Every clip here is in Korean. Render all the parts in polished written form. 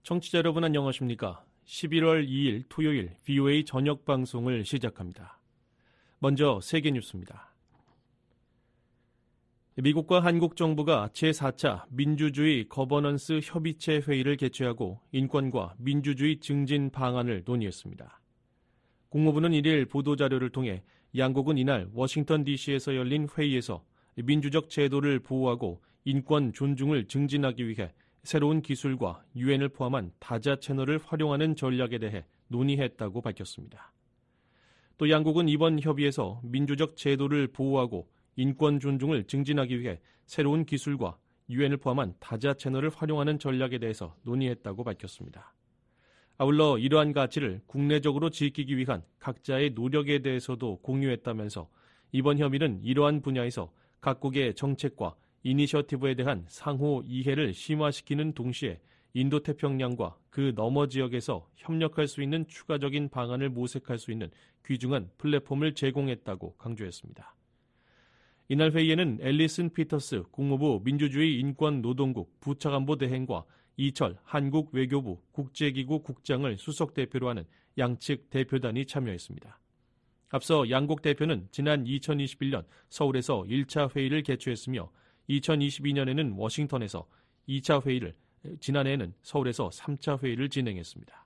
청취자 여러분 안녕하십니까? 11월 2일 토요일 VOA 저녁 방송을 시작합니다. 먼저 세계 뉴스입니다. 미국과 한국 정부가 제4차 민주주의 거버넌스 협의체 회의를 개최하고 인권과 민주주의 증진 방안을 논의했습니다. 국무부는 1일 보도자료를 통해 양국은 이날 워싱턴 DC에서 열린 회의에서 민주적 제도를 보호하고 인권 존중을 증진하기 위해 새로운 기술과 유엔을 포함한 다자 채널을 활용하는 전략에 대해 논의했다고 밝혔습니다. 또 양국은 이번 협의에서 민주적 제도를 보호하고 인권 존중을 증진하기 위해 새로운 기술과 유엔을 포함한 다자 채널을 활용하는 전략에 대해서 논의했다고 밝혔습니다. 아울러 이러한 가치를 국내적으로 지키기 위한 각자의 노력에 대해서도 공유했다면서 이번 협의는 이러한 분야에서 각국의 정책과 이니셔티브에 대한 상호 이해를 심화시키는 동시에 인도태평양과 그 너머 지역에서 협력할 수 있는 추가적인 방안을 모색할 수 있는 귀중한 플랫폼을 제공했다고 강조했습니다. 이날 회의에는 앨리슨 피터스 국무부 민주주의 인권노동국 부차관보 대행과 이철 한국 외교부 국제기구 국장을 수석 대표로 하는 양측 대표단이 참여했습니다. 앞서 양국 대표는 지난 2021년 서울에서 1차 회의를 개최했으며 2022년에는 워싱턴에서 2차 회의를, 지난해에는 서울에서 3차 회의를 진행했습니다.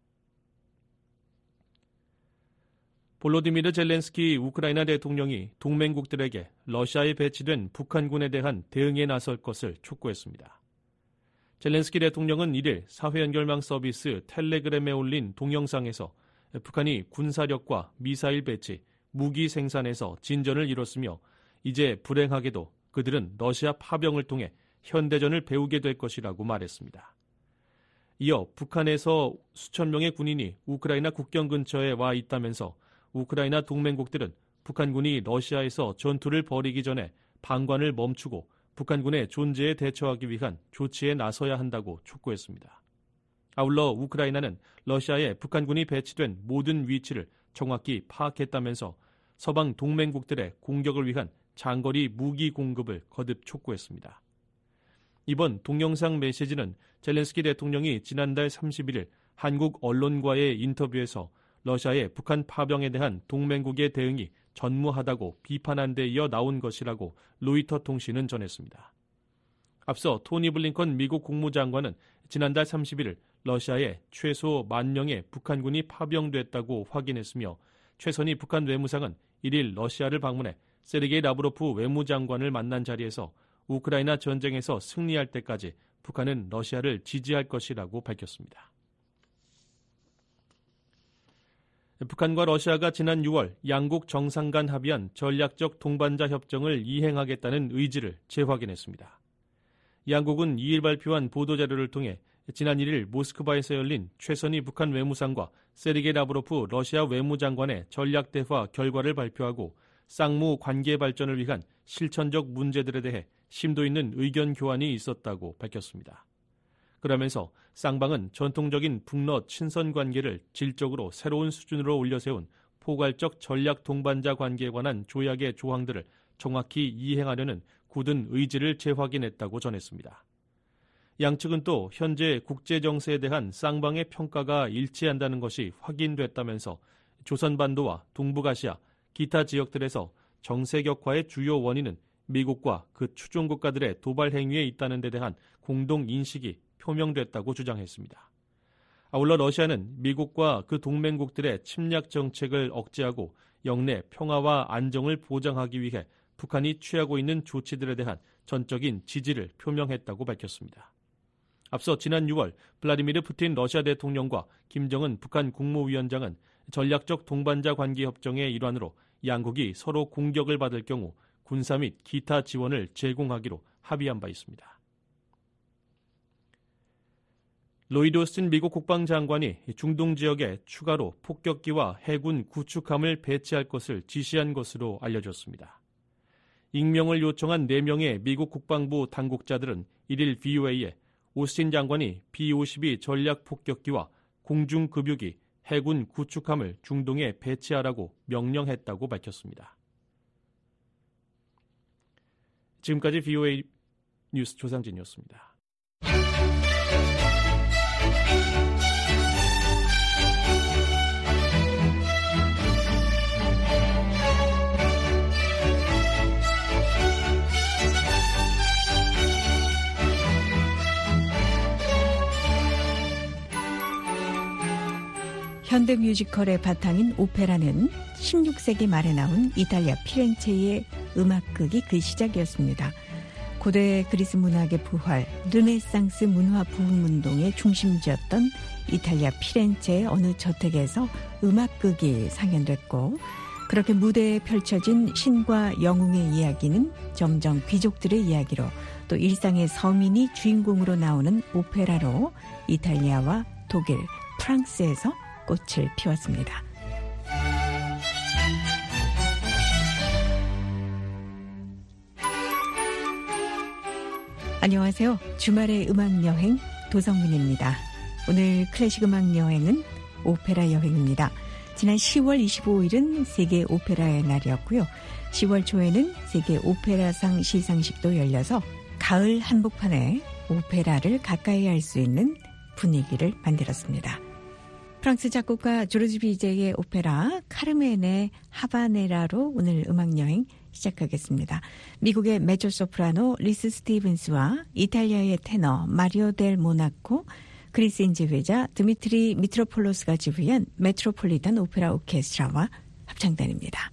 볼로디미르 젤렌스키 우크라이나 대통령이 동맹국들에게 러시아에 배치된 북한군에 대한 대응에 나설 것을 촉구했습니다. 젤렌스키 대통령은 1일 사회연결망 서비스 텔레그램에 올린 동영상에서 북한이 군사력과 미사일 배치, 무기 생산에서 진전을 이뤘으며 이제 불행하게도 그들은 러시아 파병을 통해 현대전을 배우게 될 것이라고 말했습니다. 이어 북한에서 수천 명의 군인이 우크라이나 국경 근처에 와 있다면서 우크라이나 동맹국들은 북한군이 러시아에서 전투를 벌이기 전에 방관을 멈추고 북한군의 존재에 대처하기 위한 조치에 나서야 한다고 촉구했습니다. 아울러 우크라이나는 러시아에 북한군이 배치된 모든 위치를 정확히 파악했다면서 서방 동맹국들의 공격을 위한 장거리 무기 공급을 거듭 촉구했습니다. 이번 동영상 메시지는 젤렌스키 대통령이 지난달 31일 한국 언론과의 인터뷰에서 러시아의 북한 파병에 대한 동맹국의 대응이 전무하다고 비판한 데 이어 나온 것이라고 로이터 통신은 전했습니다. 앞서 토니 블링컨 미국 국무장관은 지난달 31일 러시아에 최소 10,000명의 북한군이 파병됐다고 확인했으며 최선희 북한 외무상은 1일 러시아를 방문해 세르게이 라브로프 외무장관을 만난 자리에서 우크라이나 전쟁에서 승리할 때까지 북한은 러시아를 지지할 것이라고 밝혔습니다. 북한과 러시아가 지난 6월 양국 정상 간 합의한 전략적 동반자 협정을 이행하겠다는 의지를 재확인했습니다. 양국은 2일 발표한 보도자료를 통해 지난 1일 모스크바에서 열린 최선희 북한 외무상과 세르게이 라브로프 러시아 외무장관의 전략 대화 결과를 발표하고 쌍무 관계 발전을 위한 실천적 문제들에 대해 심도 있는 의견 교환이 있었다고 밝혔습니다. 그러면서 쌍방은 전통적인 북러 친선 관계를 질적으로 새로운 수준으로 올려세운 포괄적 전략 동반자 관계에 관한 조약의 조항들을 정확히 이행하려는 굳은 의지를 재확인했다고 전했습니다. 양측은 또 현재 국제 정세에 대한 쌍방의 평가가 일치한다는 것이 확인됐다면서 조선반도와 동북아시아, 기타 지역들에서 정세 격화의 주요 원인은 미국과 그 추종 국가들의 도발 행위에 있다는 데 대한 공동 인식이 표명됐다고 주장했습니다. 아울러 러시아는 미국과 그 동맹국들의 침략 정책을 억제하고 영내 평화와 안정을 보장하기 위해 북한이 취하고 있는 조치들에 대한 전적인 지지를 표명했다고 밝혔습니다. 앞서 지난 6월 블라디미르 푸틴 러시아 대통령과 김정은 북한 국무위원장은 전략적 동반자 관계 협정의 일환으로 양국이 서로 공격을 받을 경우 군사 및 기타 지원을 제공하기로 합의한 바 있습니다. 로이드 오스틴 미국 국방장관이 중동 지역에 추가로 폭격기와 해군 구축함을 배치할 것을 지시한 것으로 알려졌습니다. 익명을 요청한 4명의 미국 국방부 당국자들은 1일 VOA에 오스틴 장관이 B-52 전략 폭격기와 공중급유기, 해군 구축함을 중동에 배치하라고 명령했다고 밝혔습니다. 지금까지 VOA 뉴스 조상진이었습니다. 현대 뮤지컬의 바탕인 오페라는 16세기 말에 나온 이탈리아 피렌체의 음악극이 그 시작이었습니다. 고대 그리스 문학의 부활, 르네상스 문화 부흥운동의 중심지였던 이탈리아 피렌체의 어느 저택에서 음악극이 상연됐고, 그렇게 무대에 펼쳐진 신과 영웅의 이야기는 점점 귀족들의 이야기로, 또 일상의 서민이 주인공으로 나오는 오페라로 이탈리아와 독일, 프랑스에서 꽃을 피웠습니다. 안녕하세요. 주말의 음악여행 도성민입니다. 오늘 클래식 음악여행은 오페라 여행입니다. 지난 10월 25일은 세계 오페라의 날이었고요. 10월 초에는 세계 오페라상 시상식도 열려서 가을 한복판에 오페라를 가까이 할 수 있는 분위기를 만들었습니다. 프랑스 작곡가 조르지 비제의 오페라 카르멘의 하바네라로 오늘 음악여행 시작하겠습니다. 미국의 메조소프라노 리스 스티븐스와 이탈리아의 테너 마리오 델 모나코, 그리스인 지휘자 드미트리 미트로폴로스가 지휘한 메트로폴리탄 오페라 오케스트라와 합창단입니다.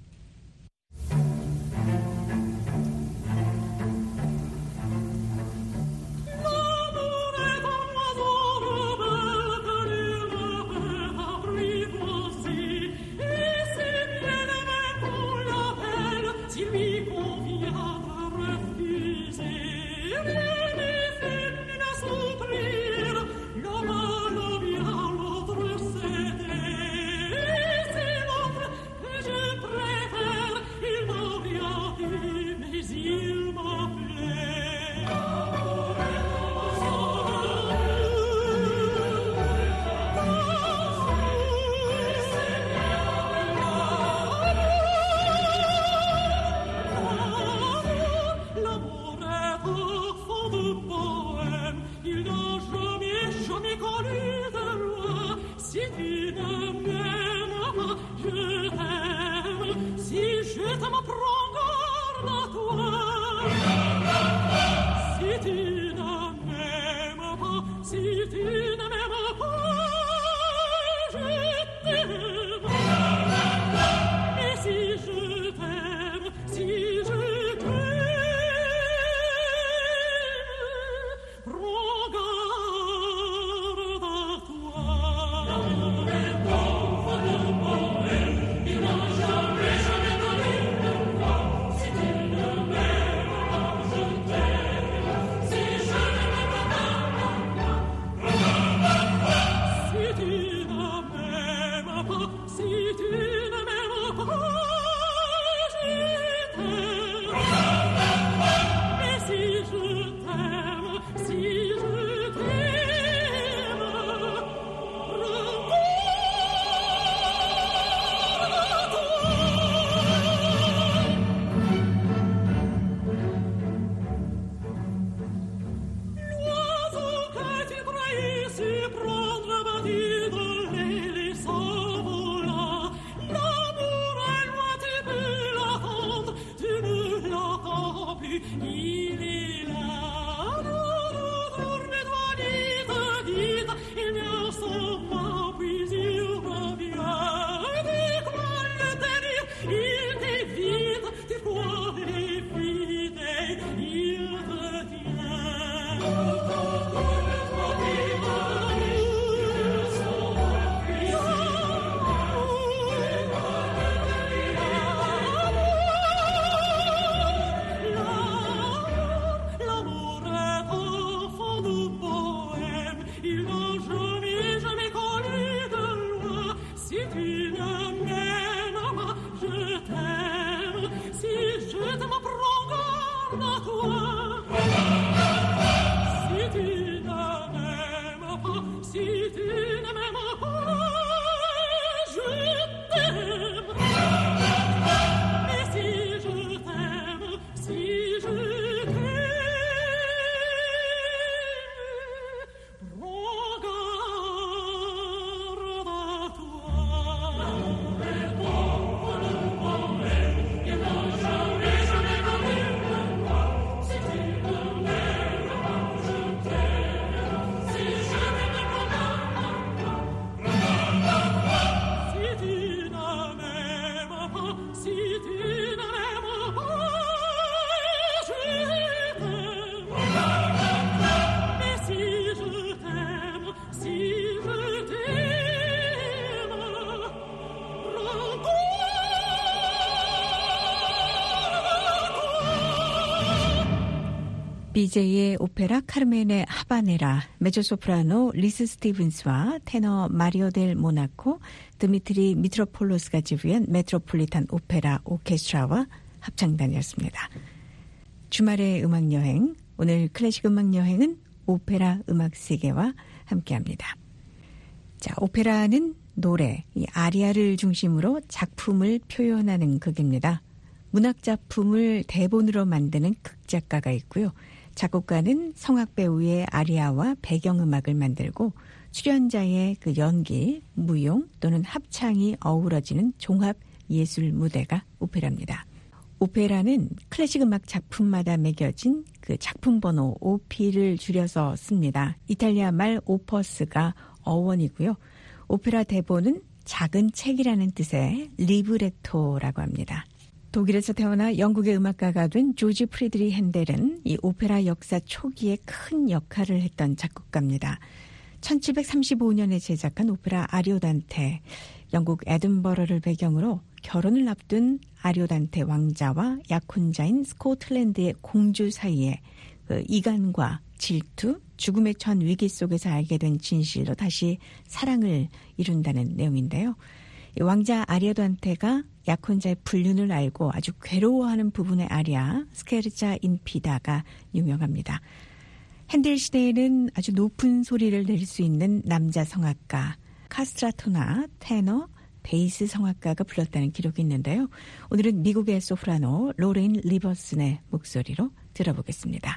BJ의 오페라 카르멘의 하바네라, 메조소프라노 리스 스티븐스와 테너 마리오 델 모나코, 드미트리 미트로폴로스가 지휘한 메트로폴리탄 오페라 오케스트라와 합창단이었습니다. 주말의 음악여행, 오늘 클래식 음악여행은 오페라 음악세계와 함께합니다. 자, 오페라는 노래, 이 아리아를 중심으로 작품을 표현하는 극입니다. 문학작품을 대본으로 만드는 극작가가 있고요. 작곡가는 성악배우의 아리아와 배경음악을 만들고 출연자의 그 연기, 무용 또는 합창이 어우러지는 종합 예술 무대가 오페라입니다. 오페라는 클래식 음악 작품마다 매겨진 그 작품 번호 OP를 줄여서 씁니다. 이탈리아 말 오퍼스가 어원이고요. 오페라 대본은 작은 책이라는 뜻의 리브레토라고 합니다. 독일에서 태어나 영국의 음악가가 된 조지 프리드리 핸델은 이 오페라 역사 초기에 큰 역할을 했던 작곡가입니다. 1735년에 제작한 오페라 아리오단테, 영국 에든버러를 배경으로 결혼을 앞둔 아리오단테 왕자와 약혼자인 스코틀랜드의 공주 사이에 그 이간과 질투, 죽음의 전 위기 속에서 알게 된 진실로 다시 사랑을 이룬다는 내용인데요. 왕자 아리오단테가 약혼자의 불륜을 알고 아주 괴로워하는 부분의 아리아 스케르자 인피다가 유명합니다. 핸델 시대에는 아주 높은 소리를 낼 수 있는 남자 성악가 카스트라토나 테너, 베이스 성악가가 불렀다는 기록이 있는데요. 오늘은 미국의 소프라노 로레인 리버슨의 목소리로 들어보겠습니다.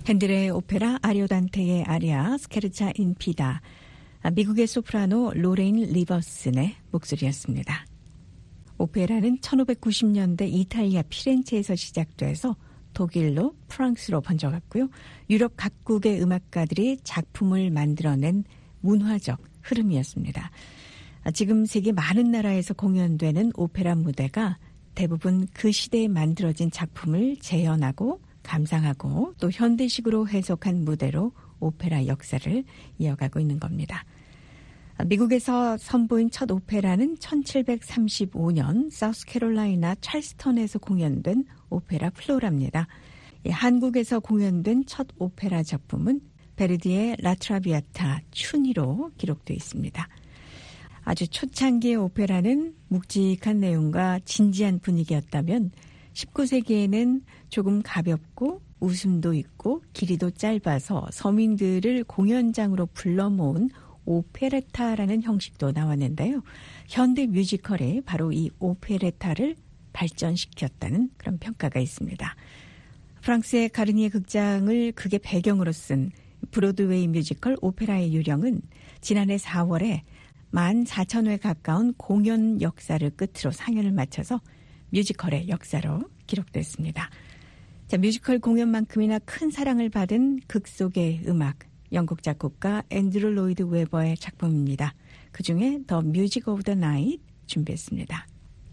핸델의 오페라 아리오단테의 아리아 스케르차 인 피다, 미국의 소프라노 로레인 리버슨의 목소리였습니다. 오페라는 1590년대 이탈리아 피렌체에서 시작돼서 독일로 프랑스로 번져갔고요. 유럽 각국의 음악가들이 작품을 만들어낸 문화적 흐름이었습니다. 지금 세계 많은 나라에서 공연되는 오페라 무대가 대부분 그 시대에 만들어진 작품을 재현하고 감상하고 또 현대식으로 해석한 무대로 오페라 역사를 이어가고 있는 겁니다. 미국에서 선보인 첫 오페라는 1735년 사우스캐롤라이나 찰스턴에서 공연된 오페라 플로라입니다. 한국에서 공연된 첫 오페라 작품은 베르디의 라트라비아타 춘희로 기록되어 있습니다. 아주 초창기의 오페라는 묵직한 내용과 진지한 분위기였다면 19세기에는 조금 가볍고 웃음도 있고 길이도 짧아서 서민들을 공연장으로 불러 모은 오페레타라는 형식도 나왔는데요. 현대 뮤지컬에 바로 이 오페레타를 발전시켰다는 그런 평가가 있습니다. 프랑스의 가르니에 극장을 극의 배경으로 쓴 브로드웨이 뮤지컬 오페라의 유령은 지난해 4월에 14,000회 가까운 공연 역사를 끝으로 상연을 마쳐서 뮤지컬의 역사로 기록됐습니다. 자, 뮤지컬 공연만큼이나 큰 사랑을 받은 극 속의 음악, 영국 작곡가 앤드루 로이드 웨버의 작품입니다. 그중에 The Music of the Night 준비했습니다.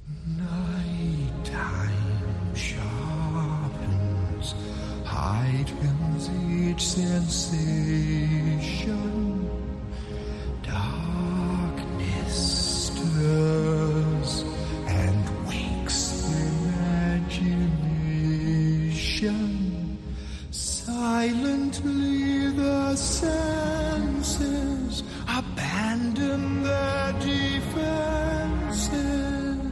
Nighttime sharpens, heightens each sensation. Darkness stirs and wakes imagination. Silently the senses abandon their defenses.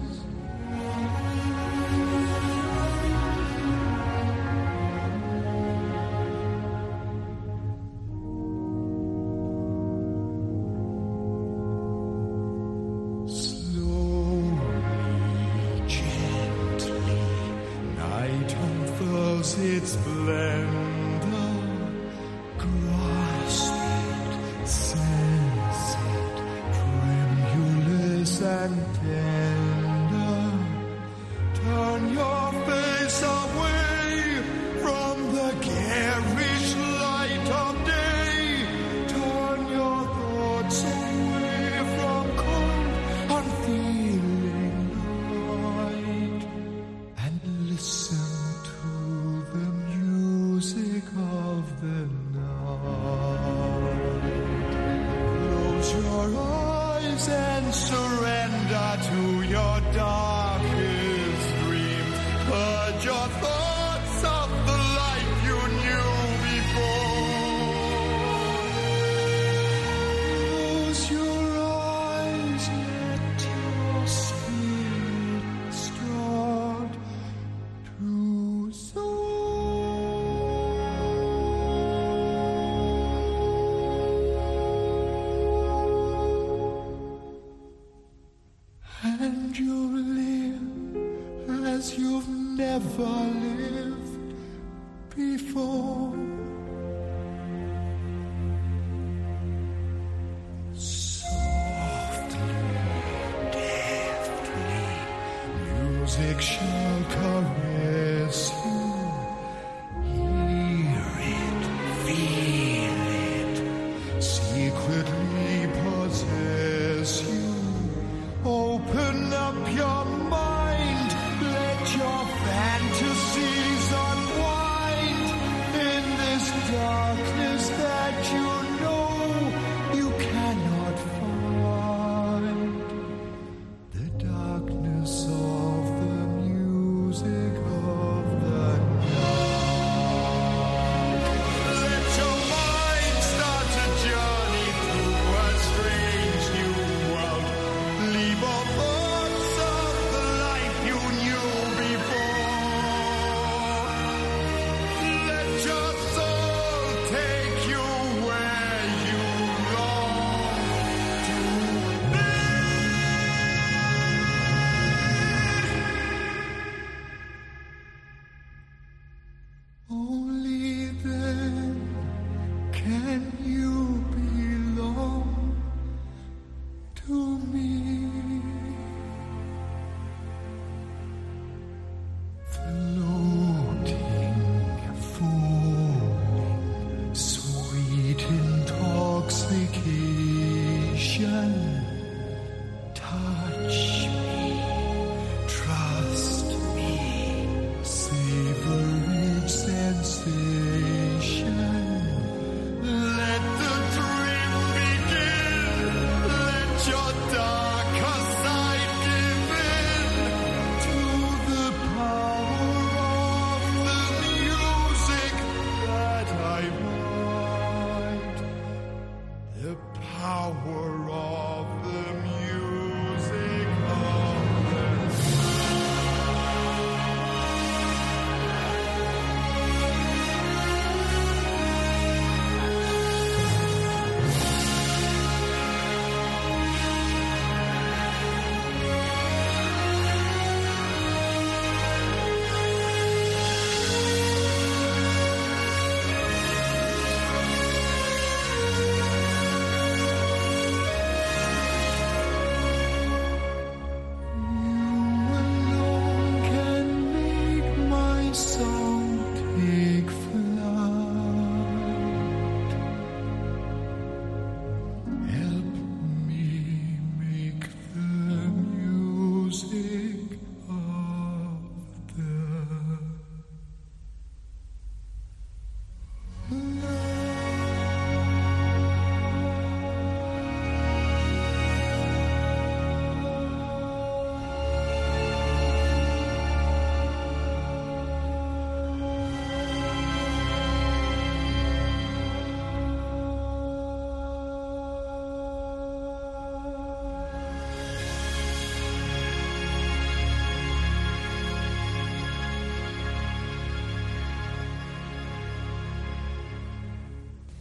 Slowly, gently, night unfurls its blend. And tender, turn your face away from the garish light of day. Turn your thoughts away from cold, unfeeling night, and listen to the music of the night. Close your eyes and surrender to your darkest dream. Purge your thoughts of the life you knew before. Close your eyes, let your spirit start to soar. And you'll live as you've never lived before. Softly, deftly, music shall caress you. Hear it, feel it, secretly possess you. Open up your mind, let your fantasies unwind in this darkness that you know you cannot find. The darkness of the music of the night. Let your mind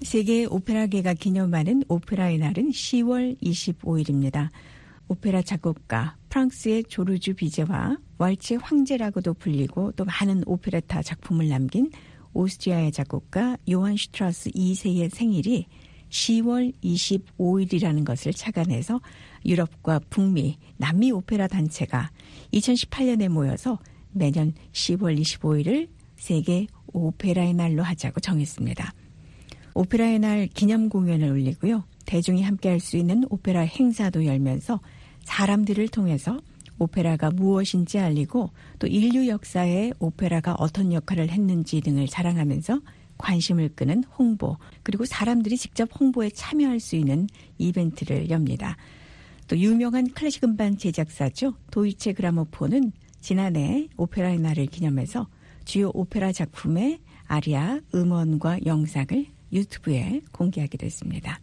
세계 오페라계가 기념하는 오페라의 날은 10월 25일입니다. 오페라 작곡가 프랑스의 조르주 비제와 왈츠 황제라고도 불리고 또 많은 오페레타 작품을 남긴 오스트리아의 작곡가 요한 슈트라우스 2세의 생일이 10월 25일이라는 것을 착안해서 유럽과 북미, 남미 오페라 단체가 2018년에 모여서 매년 10월 25일을 세계 오페라의 날로 하자고 정했습니다. 오페라의 날 기념 공연을 올리고요. 대중이 함께할 수 있는 오페라 행사도 열면서 사람들을 통해서 오페라가 무엇인지 알리고 또 인류 역사에 오페라가 어떤 역할을 했는지 등을 자랑하면서 관심을 끄는 홍보, 그리고 사람들이 직접 홍보에 참여할 수 있는 이벤트를 엽니다. 또 유명한 클래식 음반 제작사죠. 도이체 그라모폰은 지난해 오페라의 날을 기념해서 주요 오페라 작품의 아리아, 음원과 영상을 유튜브에 공개하기도 했습니다.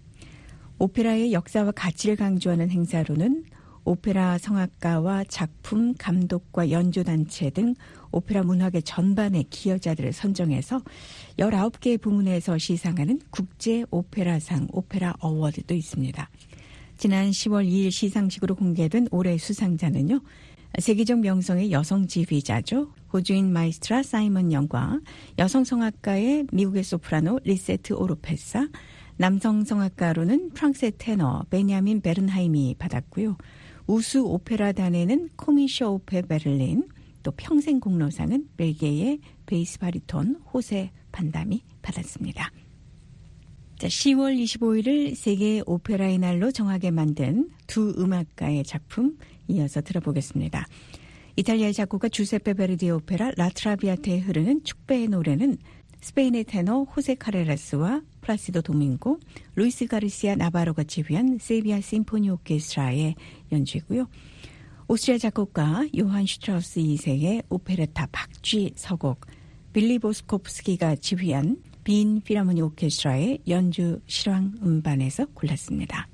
오페라의 역사와 가치를 강조하는 행사로는 오페라 성악가와 작품, 감독과 연주단체 등 오페라 문화계 전반의 기여자들을 선정해서 19개의 부문에서 시상하는 국제 오페라상 오페라 어워드도 있습니다. 지난 10월 2일 시상식으로 공개된 올해 수상자는요. 세계적 명성의 여성 지휘자죠. 호주인 마이스트라 사이먼 영과 여성 성악가의 미국의 소프라노 리세트 오로페사, 남성 성악가로는 프랑스의 테너 베냐민 베른하임이 받았고요. 우수 오페라단에는 코미쇼 오페 베를린, 또 평생 공로상은 벨기에의 베이스 바리톤 호세 판담이 받았습니다. 자, 10월 25일을 세계 오페라의 날로 정하게 만든 두 음악가의 작품 이어서 들어보겠습니다. 이탈리아의 작곡가 주세페 베르디 오페라 라트라비아테에 흐르는 축배의 노래는 스페인의 테너 호세 카레라스와 플라시도 도밍고, 루이스 가르시아 나바로가 지휘한 세비야 심포니 오케스트라의 연주이고요. 오스트리아 작곡가 요한 슈트라우스 2세의 오페레타 박쥐 서곡, 빌리 보스코프스키가 지휘한 빈 필하모니 오케스트라의 연주 실황 음반에서 골랐습니다.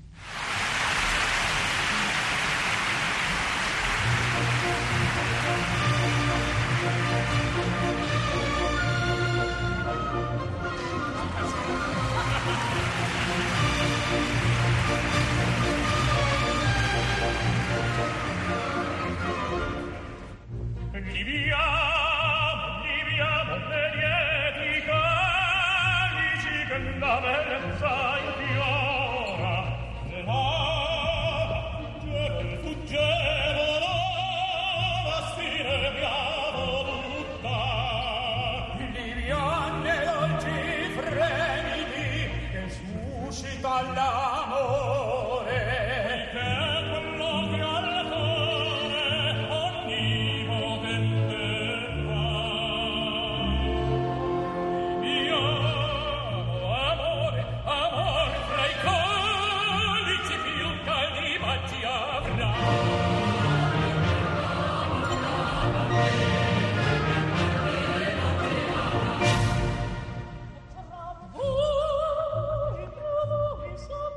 So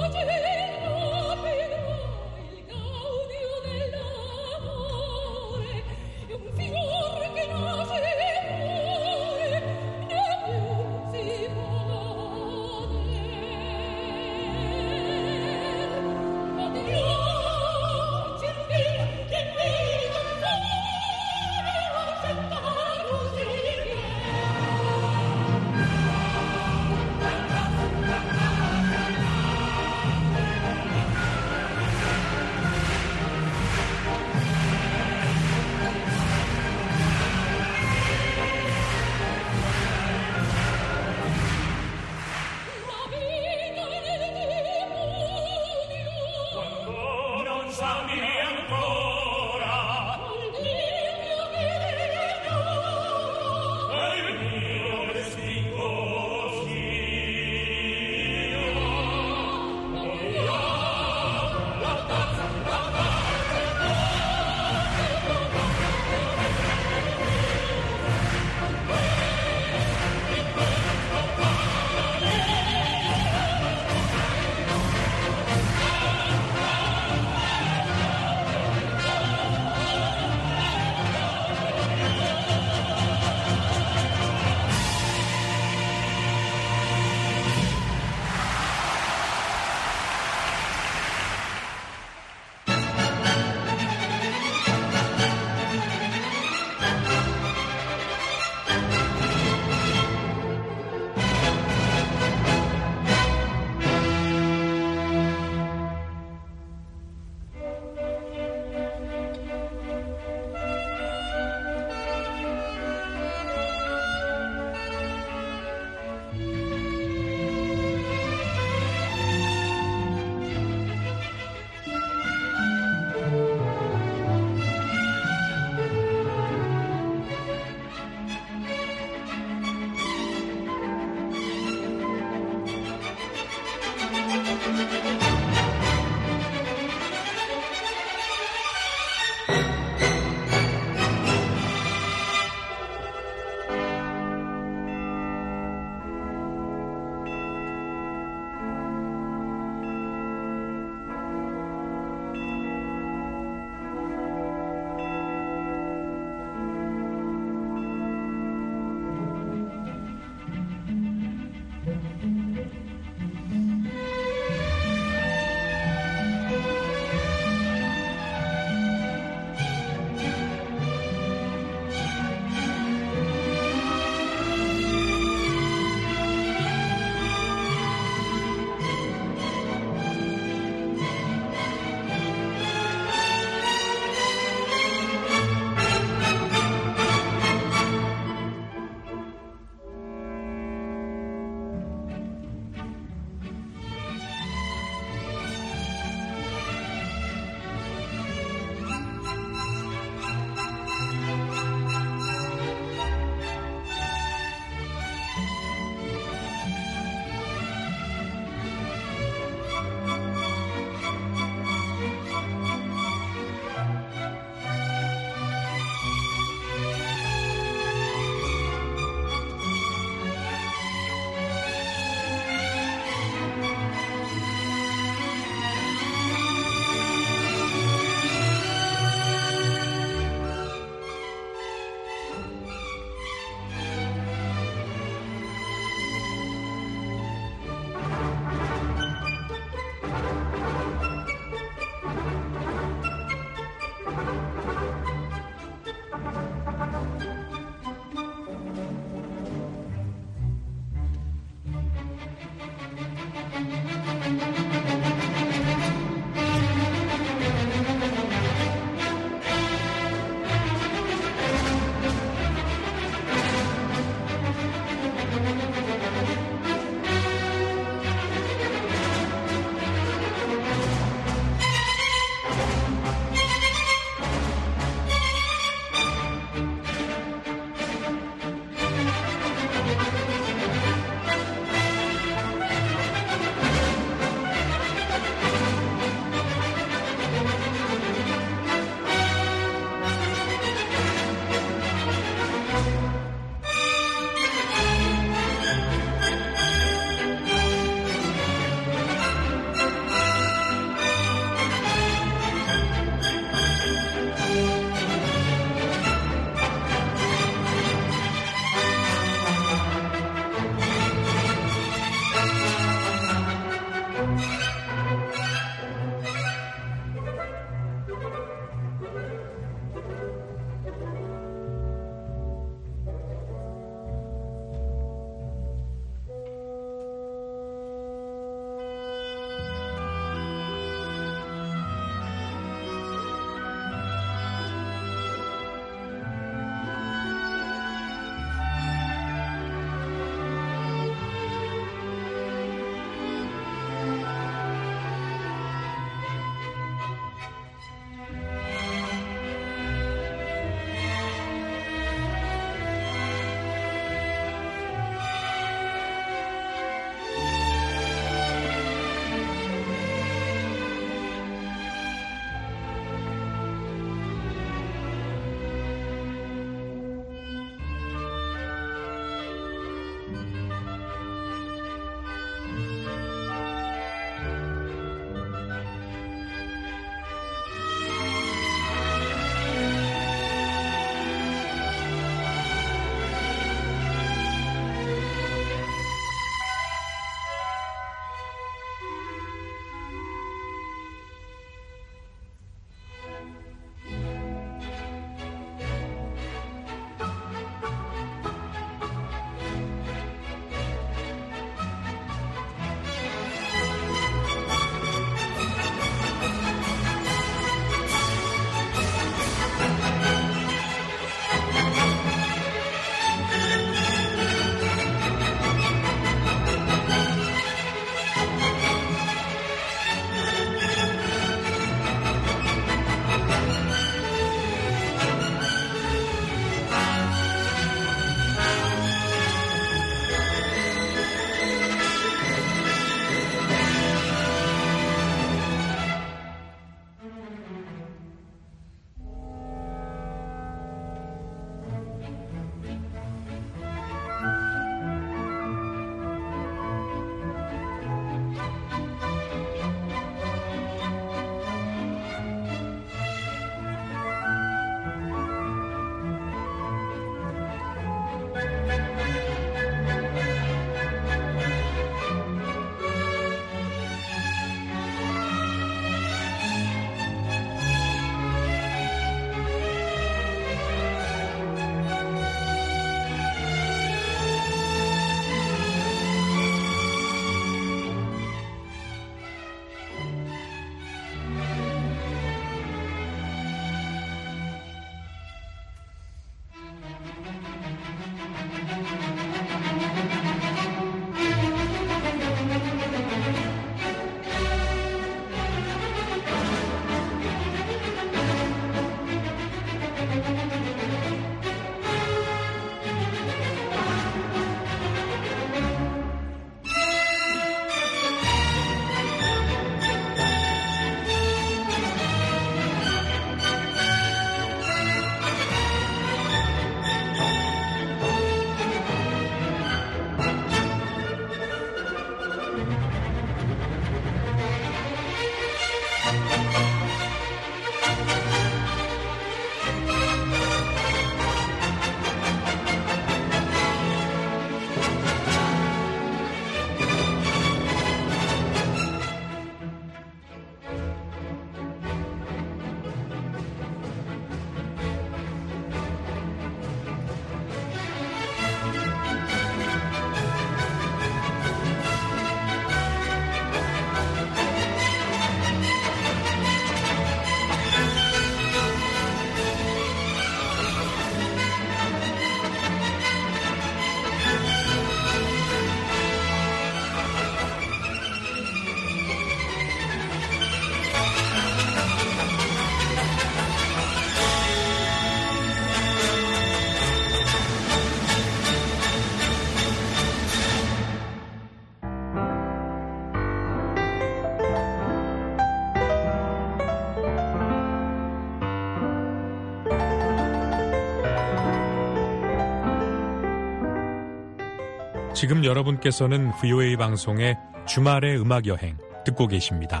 지금 여러분께서는 VOA 방송의 주말의 음악여행 듣고 계십니다.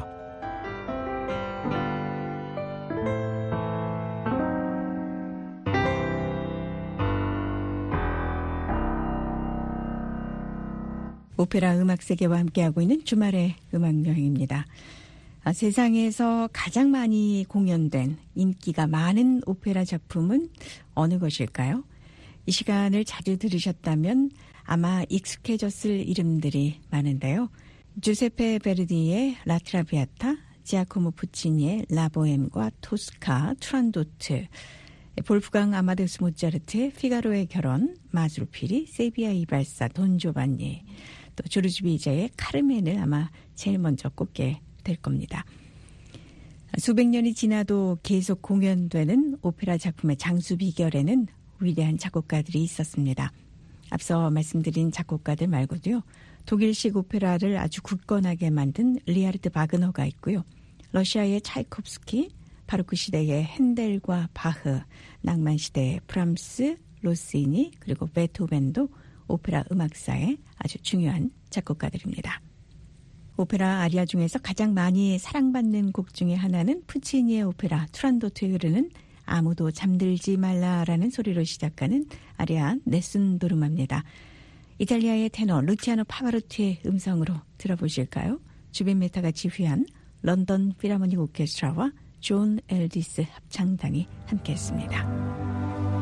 오페라 음악세계와 함께하고 있는 주말의 음악여행입니다. 세상에서 가장 많이 공연된 인기가 많은 오페라 작품은 어느 것일까요? 이 시간을 자주 들으셨다면 아마 익숙해졌을 이름들이 많은데요. 주세페 베르디의 라트라비아타, 지아코모 푸치니의 라보엠과 토스카, 투란도트, 볼프강 아마데우스 모차르트의 피가로의 결혼, 마술피리, 세비야 이발사, 돈조반니, 또 조르지 비제의 카르멘을 아마 제일 먼저 꼽게 될 겁니다. 수백 년이 지나도 계속 공연되는 오페라 작품의 장수 비결에는 위대한 작곡가들이 있었습니다. 앞서 말씀드린 작곡가들 말고도요. 독일식 오페라를 아주 굳건하게 만든 리하르트 바그너가 있고요. 러시아의 차이콥스키, 바로크 시대의 핸델과 바흐, 낭만 시대의 프람스, 로시니, 그리고 베토벤도 오페라 음악사의 아주 중요한 작곡가들입니다. 오페라 아리아 중에서 가장 많이 사랑받는 곡 중에 하나는 푸치니의 오페라 투란도트에 흐르는 아무도 잠들지 말라라는 소리로 시작하는 아리아 네순 도르마입니다. 이탈리아의 테너 루치아노 파바로티의 음성으로 들어보실까요? 주빈 메타가 지휘한 런던 필하모닉 오케스트라와 존 엘디스 합창단이 함께했습니다.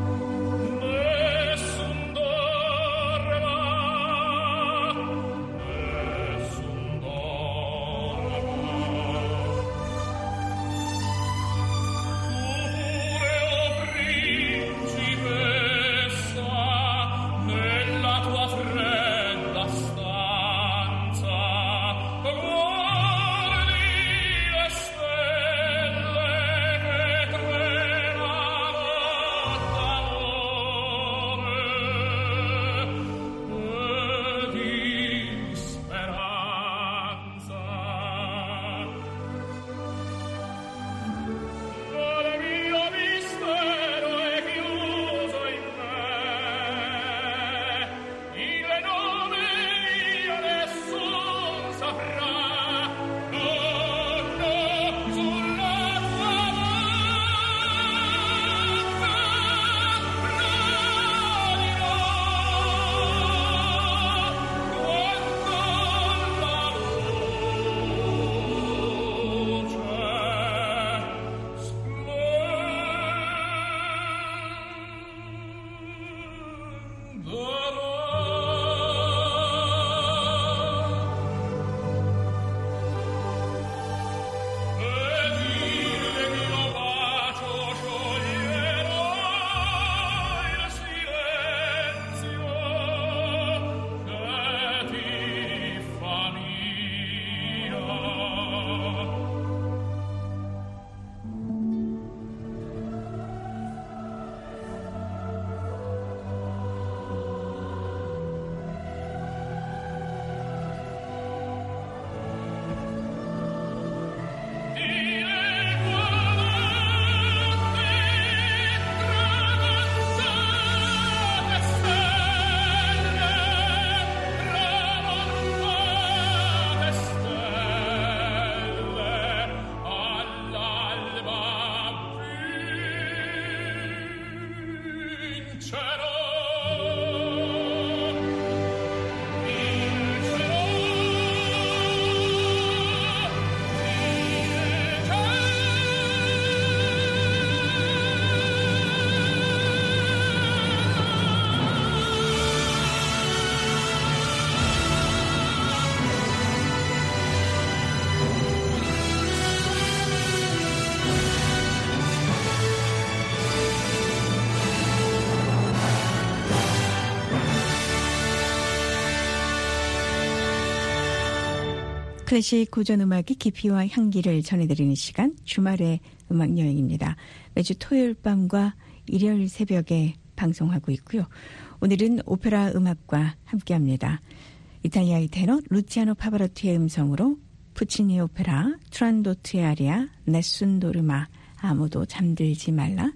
클래식 고전음악의 깊이와 향기를 전해드리는 시간 주말의 음악여행입니다. 매주 토요일 밤과 일요일 새벽에 방송하고 있고요. 오늘은 오페라 음악과 함께합니다. 이탈리아의 테너 루치아노 파바로티의 음성으로 푸치니 오페라 투란도트의 아리아 네순 도르마 아무도 잠들지 말라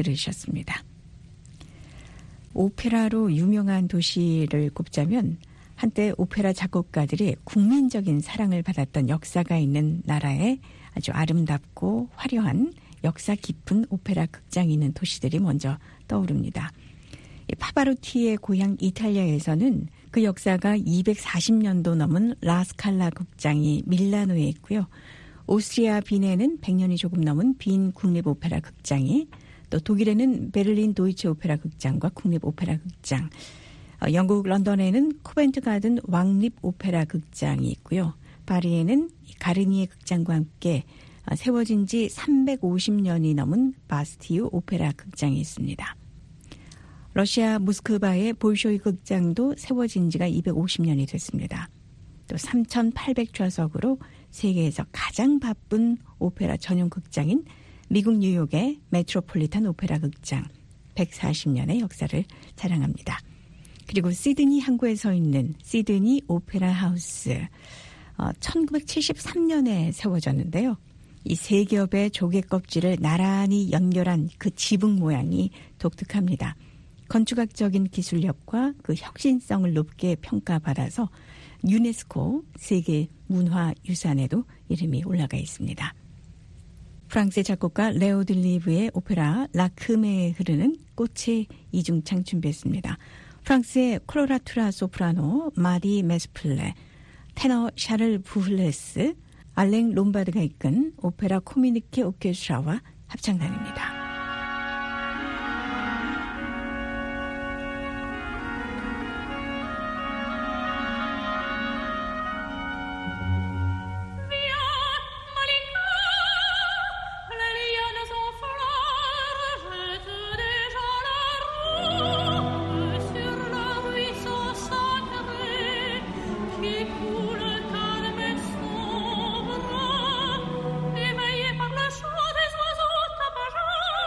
들으셨습니다. 오페라로 유명한 도시를 꼽자면 한때 오페라 작곡가들이 국민적인 사랑을 받았던 역사가 있는 나라에 아주 아름답고 화려한 역사 깊은 오페라 극장이 있는 도시들이 먼저 떠오릅니다. 파바로티의 고향 이탈리아에서는 그 역사가 240년도 넘은 라스칼라 극장이 밀라노에 있고요. 오스트리아 빈에는 100년이 조금 넘은 빈 국립오페라 극장이, 또 독일에는 베를린 도이체 오페라 극장과 국립 오페라 극장, 영국 런던에는 코벤트 가든 왕립 오페라 극장이 있고요. 파리에는 가르니에 극장과 함께 세워진 지 350년이 넘은 바스티유 오페라 극장이 있습니다. 러시아 모스크바의 볼쇼이 극장도 세워진 지가 250년이 됐습니다. 또 3,800좌석으로 세계에서 가장 바쁜 오페라 전용 극장인 미국 뉴욕의 메트로폴리탄 오페라 극장 140년의 역사를 자랑합니다. 그리고 시드니 항구에 서 있는 시드니 오페라 하우스 1973년에 세워졌는데요. 이 세 겹의 조개 껍질을 나란히 연결한 그 지붕 모양이 독특합니다. 건축학적인 기술력과 그 혁신성을 높게 평가받아서 유네스코 세계 문화유산에도 이름이 올라가 있습니다. 프랑스의 작곡가 레오 들리브의 오페라 라크메에 흐르는 꽃의 이중창 준비했습니다. 프랑스의 콜로라투라 소프라노 마디 메스플레, 테너 샤를 부흐레스, 알랭 롬바드가 이끈 오페라 코미니케 오케스트라와 합창단입니다. Par la chaux des oiseaux tapageurs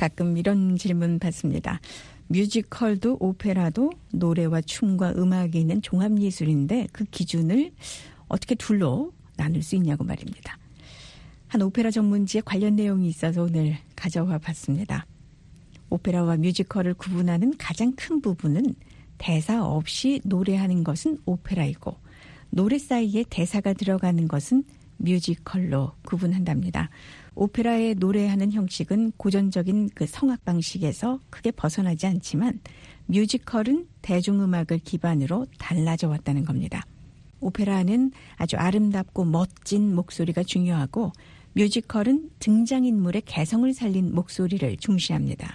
가끔 이런 질문 받습니다. 뮤지컬도 오페라도 노래와 춤과 음악이 있는 종합예술인데 그 기준을 어떻게 둘로 나눌 수 있냐고 말입니다. 한 오페라 전문지에 관련 내용이 있어서 오늘 가져와 봤습니다. 오페라와 뮤지컬을 구분하는 가장 큰 부분은 대사 없이 노래하는 것은 오페라이고 노래 사이에 대사가 들어가는 것은 뮤지컬로 구분한답니다. 오페라의 노래하는 형식은 고전적인 그 성악 방식에서 크게 벗어나지 않지만 뮤지컬은 대중음악을 기반으로 달라져 왔다는 겁니다. 오페라는 아주 아름답고 멋진 목소리가 중요하고 뮤지컬은 등장인물의 개성을 살린 목소리를 중시합니다.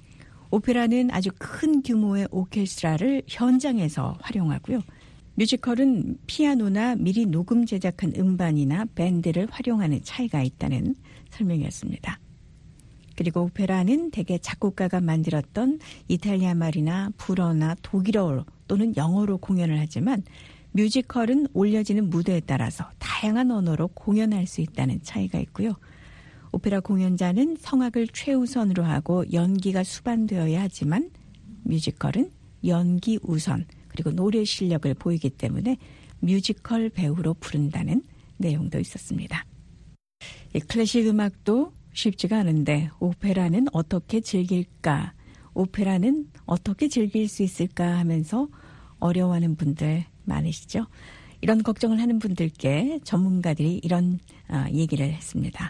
오페라는 아주 큰 규모의 오케스트라를 현장에서 활용하고요. 뮤지컬은 피아노나 미리 녹음 제작한 음반이나 밴드를 활용하는 차이가 있다는 설명이었습니다. 그리고 오페라는 대개 작곡가가 만들었던 이탈리아 말이나 불어나 독일어 또는 영어로 공연을 하지만 뮤지컬은 올려지는 무대에 따라서 다양한 언어로 공연할 수 있다는 차이가 있고요. 오페라 공연자는 성악을 최우선으로 하고 연기가 수반되어야 하지만 뮤지컬은 연기 우선 그리고 노래 실력을 보이기 때문에 뮤지컬 배우로 부른다는 내용도 있었습니다. 이 클래식 음악도 쉽지가 않은데 오페라는 어떻게 즐길까? 오페라는 어떻게 즐길 수 있을까 하면서 어려워하는 분들 많으시죠? 이런 걱정을 하는 분들께 전문가들이 이런 얘기를 했습니다.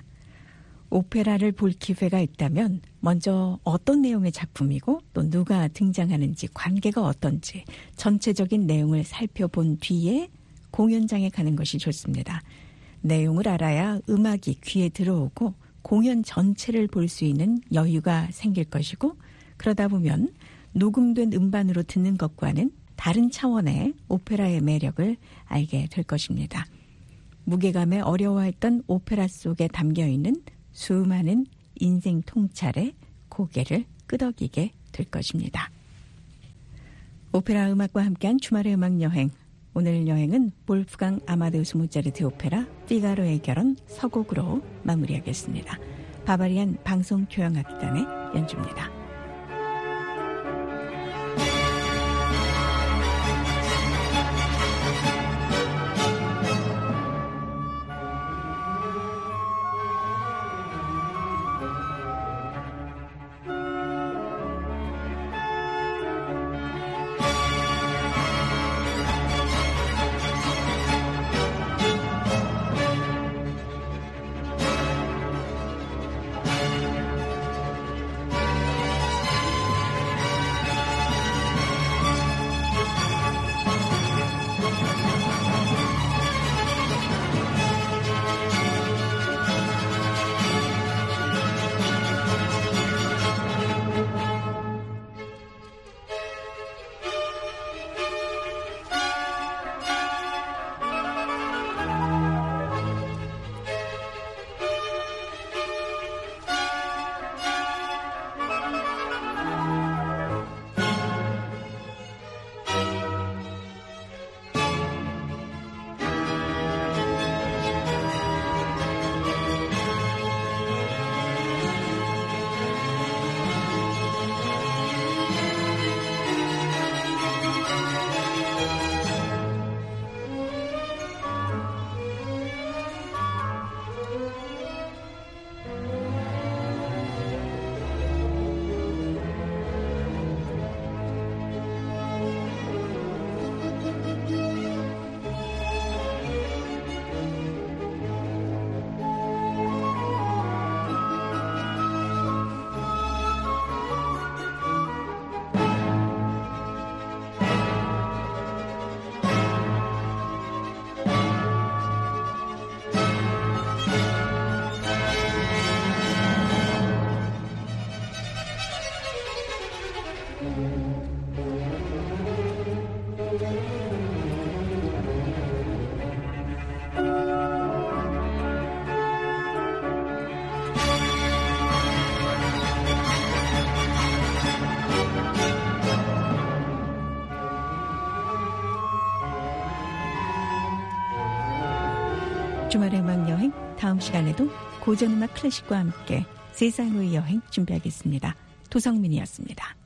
오페라를 볼 기회가 있다면 먼저 어떤 내용의 작품이고 또 누가 등장하는지 관계가 어떤지 전체적인 내용을 살펴본 뒤에 공연장에 가는 것이 좋습니다. 내용을 알아야 음악이 귀에 들어오고 공연 전체를 볼 수 있는 여유가 생길 것이고 그러다 보면 녹음된 음반으로 듣는 것과는 다른 차원의 오페라의 매력을 알게 될 것입니다. 무게감에 어려워했던 오페라 속에 담겨있는 수많은 인생 통찰에 고개를 끄덕이게 될 것입니다. 오페라 음악과 함께한 주말의 음악여행. 오늘 여행은 볼프강 아마데우스 모차르트 오페라 피가로의 결혼 서곡으로 마무리하겠습니다. 바바리안 방송교향악단의 연주입니다. 주말의 음악여행 다음 시간에도 고전음악 클래식과 함께 세상의 여행 준비하겠습니다. 도성민이었습니다.